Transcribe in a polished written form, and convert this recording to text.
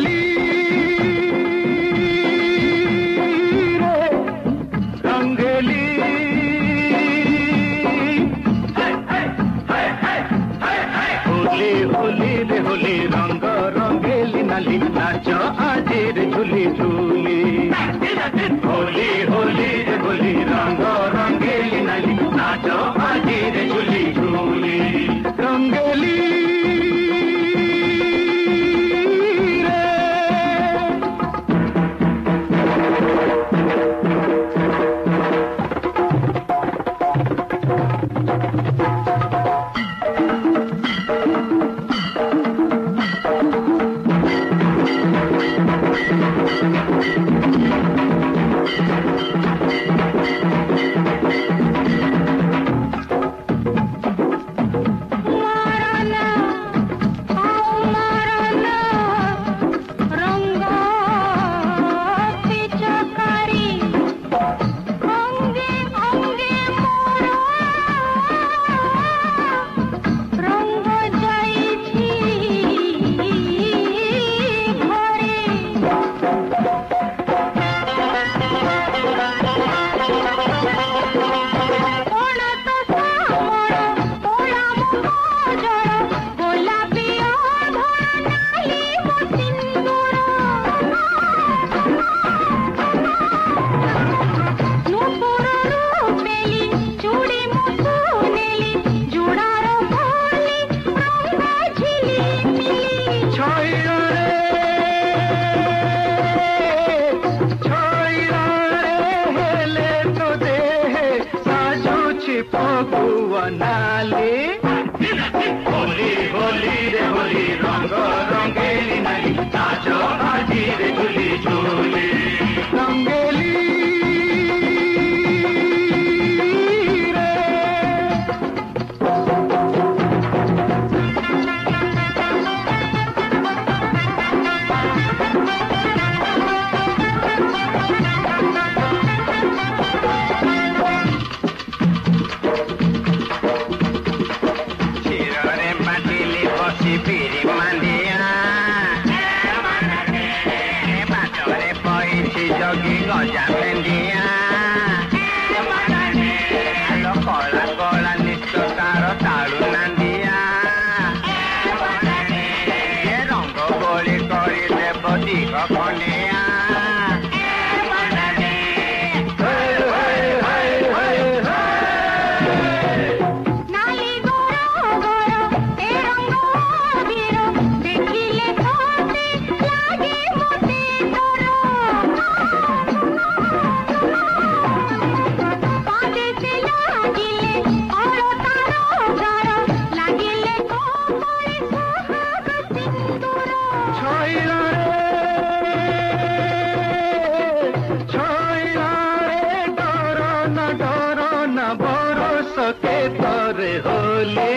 रंगेली रे रंगेली होली होली रे होली रंग रंगेली नाली नाच आजी रे झूली झूली होली होली रे होली रंग रंगेली नाली नाच आजी रे झूली झूली रंगेली नाली होली होली रे होली रंग रंगेली नाली नाच आजी रे झूली झूली Rangeli Jogi goja pendia, alo kola kola nitto karo talu nandia, ye rongo goli kori debo diko konia. बरस के तोरे होली